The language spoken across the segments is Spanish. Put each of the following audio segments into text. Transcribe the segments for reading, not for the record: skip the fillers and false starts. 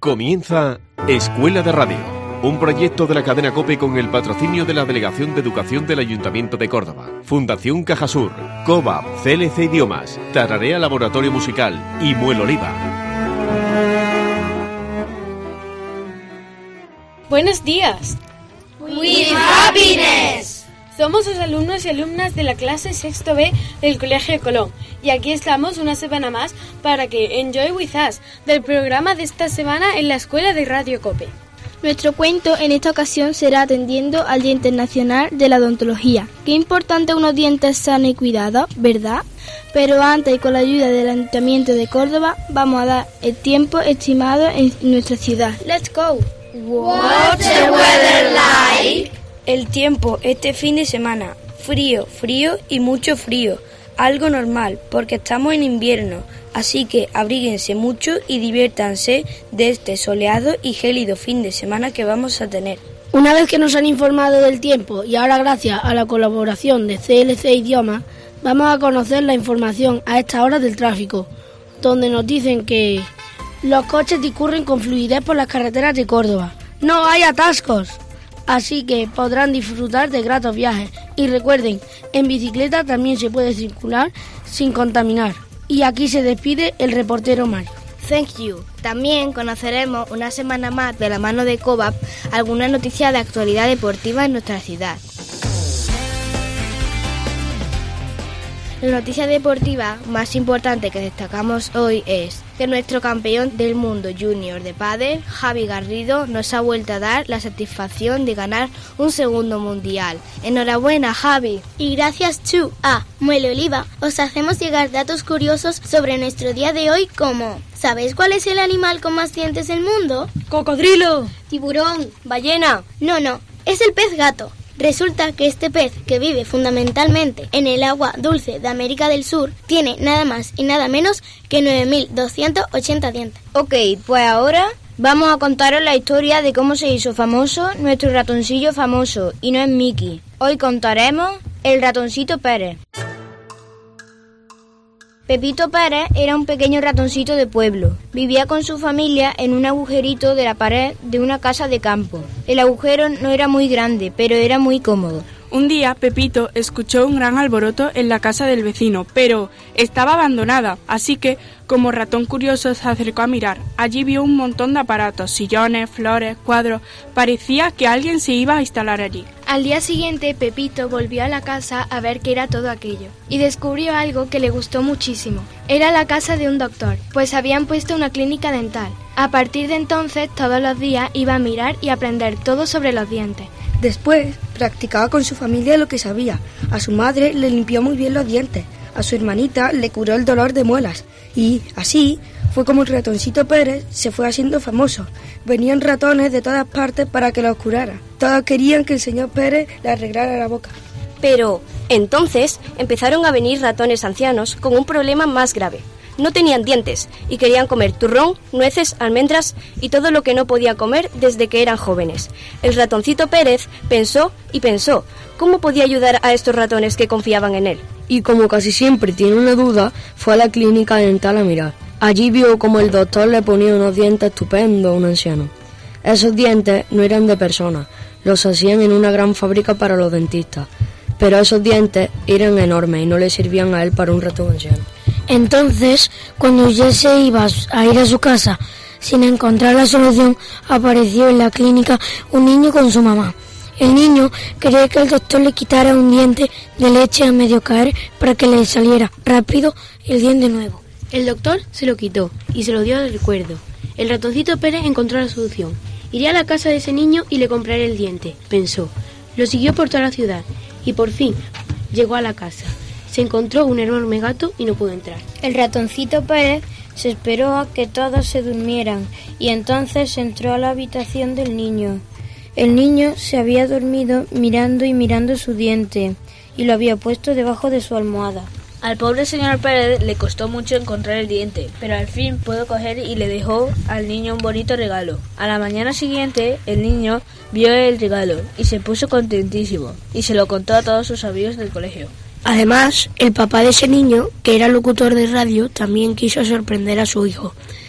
Comienza Escuela de Radio, un proyecto de la cadena COPE con el patrocinio de la Delegación de Educación del Ayuntamiento de Córdoba, Fundación Cajasur, COVAP, CLC Idiomas, Tararea Laboratorio Musical y Muel Oliva. Buenos días. With happiness. Somos los alumnos y alumnas de la clase sexto B del Colegio Colón y aquí estamos una semana más para que Enjoy With Us del programa de esta semana en la Escuela de Radio COPE. Nuestro cuento en esta ocasión será atendiendo al Día Internacional de la Odontología. Qué importante unos dientes sanos y cuidados, ¿verdad? Pero antes y con la ayuda del Ayuntamiento de Córdoba vamos a dar el tiempo estimado en nuestra ciudad. ¡Let's go! What's the weather like? El tiempo este fin de semana, frío y mucho frío, algo normal porque estamos en invierno, así que abríguense mucho y diviértanse de este soleado y gélido fin de semana que vamos a tener. Una vez que nos han informado del tiempo y ahora gracias a la colaboración de CLC Idiomas, vamos a conocer la información a esta hora del tráfico, donde nos dicen que los coches discurren con fluidez por las carreteras de Córdoba. No hay atascos. Así que podrán disfrutar de gratos viajes. Y recuerden, en bicicleta también se puede circular sin contaminar. Y aquí se despide el reportero Mario. Thank you. También conoceremos una semana más de la mano de COVAP alguna noticia de actualidad deportiva en nuestra ciudad. La noticia deportiva más importante que destacamos hoy es que nuestro campeón del mundo junior de pádel, Javi Garrido, nos ha vuelto a dar la satisfacción de ganar un segundo mundial. ¡Enhorabuena, Javi! Y gracias a Muel Oliva, os hacemos llegar datos curiosos sobre nuestro día de hoy como... ¿Sabéis cuál es el animal con más dientes del mundo? ¡Cocodrilo! ¿Tiburón? ¡Ballena! No, es el pez gato. Resulta que este pez, que vive fundamentalmente en el agua dulce de América del Sur, tiene nada más y nada menos que 9.280 dientes. Ok, pues ahora vamos a contaros la historia de cómo se hizo famoso nuestro ratoncillo famoso, y no es Mickey. Hoy contaremos el ratoncito Pérez. Pepito Pérez era un pequeño ratoncito de pueblo. Vivía con su familia en un agujerito de la pared de una casa de campo. El agujero no era muy grande, pero era muy cómodo. Un día Pepito escuchó un gran alboroto en la casa del vecino, pero estaba abandonada, así que, como ratón curioso, se acercó a mirar. Allí vio un montón de aparatos, sillones, flores, cuadros. Parecía que alguien se iba a instalar allí. Al día siguiente, Pepito volvió a la casa a ver qué era todo aquello y descubrió algo que le gustó muchísimo. Era la casa de un doctor, pues habían puesto una clínica dental. A partir de entonces, todos los días iba a mirar y aprender todo sobre los dientes. Después, practicaba con su familia lo que sabía. A su madre le limpió muy bien los dientes. A su hermanita le curó el dolor de muelas. Y así fue como el ratoncito Pérez se fue haciendo famoso. Venían ratones de todas partes para que los curara. Todos querían que el señor Pérez le arreglara la boca. Pero entonces empezaron a venir ratones ancianos con un problema más grave. No tenían dientes y querían comer turrón, nueces, almendras y todo lo que no podía comer desde que eran jóvenes. El ratoncito Pérez pensó y pensó cómo podía ayudar a estos ratones que confiaban en él. Y como casi siempre tiene una duda, fue a la clínica dental a mirar. Allí vio como el doctor le ponía unos dientes estupendos a un anciano. Esos dientes no eran de persona, los hacían en una gran fábrica para los dentistas. Pero esos dientes eran enormes y no le servían a él para un ratón anciano. Entonces, cuando ya se iba a ir a su casa sin encontrar la solución, apareció en la clínica un niño con su mamá. El niño quería que el doctor le quitara un diente de leche a medio caer para que le saliera rápido el diente nuevo. El doctor se lo quitó y se lo dio de recuerdo. El ratoncito Pérez encontró la solución. Iré a la casa de ese niño y le compraré el diente, pensó. Lo siguió por toda la ciudad y por fin llegó a la casa. Se encontró un enorme gato y no pudo entrar. El ratoncito Pérez se esperó a que todos se durmieran y entonces entró a la habitación del niño. El niño se había dormido mirando su diente y lo había puesto debajo de su almohada. Al pobre señor Pérez le costó mucho encontrar el diente, pero al fin pudo coger y le dejó al niño un bonito regalo. A la mañana siguiente, el niño vio el regalo y se puso contentísimo y se lo contó a todos sus amigos del colegio. Además, el papá de ese niño, que era locutor de radio, también quiso sorprender a su hijo.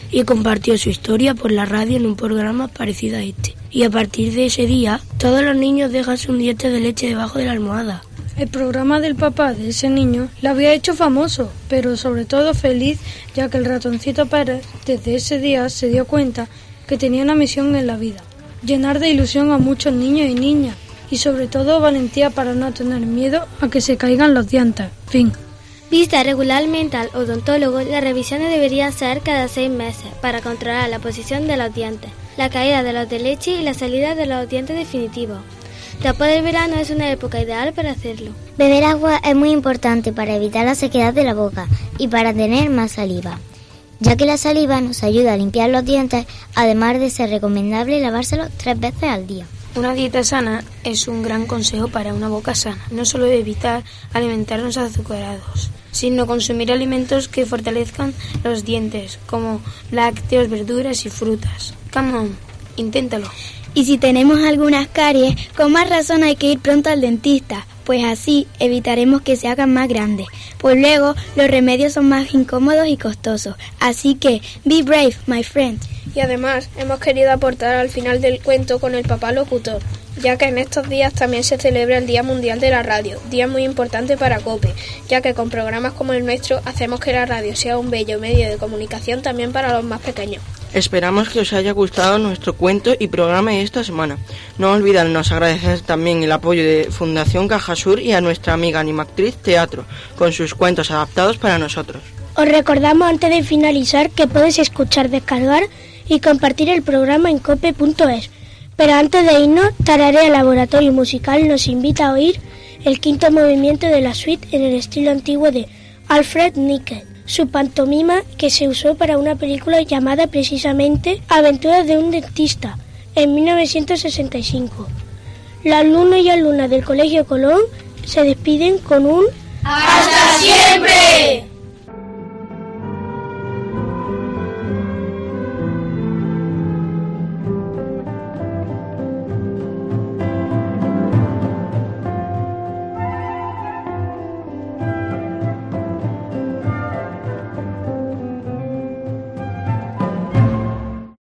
y compartió su historia por la radio en un programa parecido a este. Y a partir de ese día, todos los niños dejan un diente de leche debajo de la almohada. El programa del papá de ese niño le había hecho famoso, pero sobre todo feliz, ya que el ratoncito Pérez desde ese día se dio cuenta que tenía una misión en la vida: llenar de ilusión a muchos niños y niñas, y sobre todo valentía para no tener miedo a que se caigan los dientes. Fin. Vista regularmente al odontólogo, las revisiones deberían ser cada 6 meses para controlar la posición de los dientes, la caída de los de leche y la salida de los dientes definitivos. Después del verano es una época ideal para hacerlo. Beber agua es muy importante para evitar la sequedad de la boca y para tener más saliva, ya que la saliva nos ayuda a limpiar los dientes, además de ser recomendable lavárselos 3 veces al día. Una dieta sana es un gran consejo para una boca sana. No solo evitar alimentarnos azucarados, sino consumir alimentos que fortalezcan los dientes, como lácteos, verduras y frutas. Come on, inténtalo. Y si tenemos algunas caries, con más razón hay que ir pronto al dentista, pues así evitaremos que se hagan más grandes. Pues luego los remedios son más incómodos y costosos. Así que, be brave, my friend. Y además, hemos querido aportar al final del cuento con el papá locutor, ya que en estos días también se celebra el Día Mundial de la Radio, día muy importante para COPE, ya que con programas como el nuestro hacemos que la radio sea un bello medio de comunicación también para los más pequeños. Esperamos que os haya gustado nuestro cuento y programa de esta semana. No olvidarnos agradecer también el apoyo de Fundación Cajasur y a nuestra amiga Animactriz Teatro, con sus cuentos adaptados para nosotros. Os recordamos antes de finalizar que puedes escuchar, descargar y compartir el programa en cope.es. Pero antes de irnos, Tararea Laboratorio Musical nos invita a oír el 5º movimiento de la suite en el estilo antiguo de Alfred Nikel, su pantomima que se usó para una película llamada precisamente Aventuras de un dentista, en 1965. Los alumnos y alumnas del Colegio Colón se despiden con un ¡Hasta siempre!